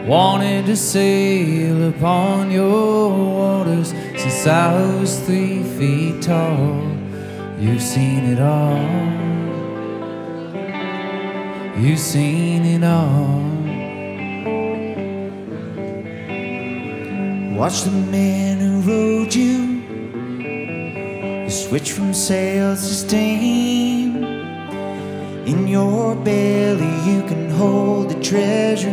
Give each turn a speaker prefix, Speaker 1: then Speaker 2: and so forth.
Speaker 1: wanted to sail upon your waters since I was 3 feet tall. You've seen it all. You've seen it all. Watch the man who rode you switch from sails to steam. In your belly you can hold the treasure